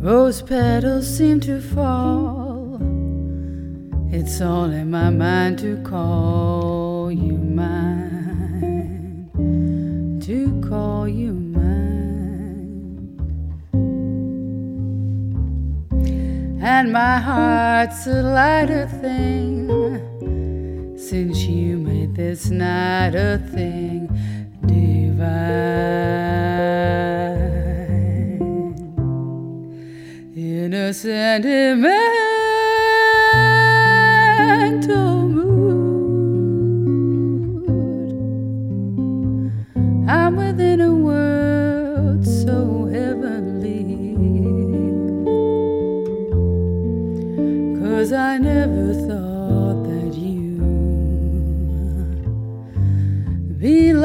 Rose petals seem to fall. It's all in my mind to call you mine, to call you mine. And my heart's a lighter thing since you made this night a thing divine. In a sentimental mood, I'm within a